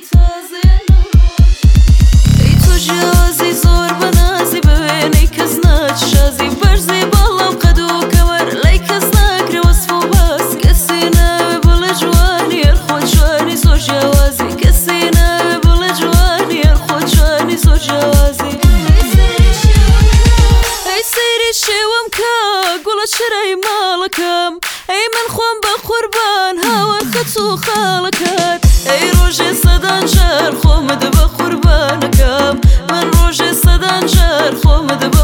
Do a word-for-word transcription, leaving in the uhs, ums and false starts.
ای تو جیازی زور بنازی ببینی کس ناچ شازی برزی بالا و قد و کمر لی کس نکره وصف و بس کسی نوی بل جوانی الخود جوانی زور جوازی کسی نوی بل جوانی الخود جوانی زور جوازی ای سیری شوم که گولا چرای مالکم ای من خوام با قربان هوا خطو خالکت ای روژ صدان جر خومد با قربانکم من روژ صدان جر خومد با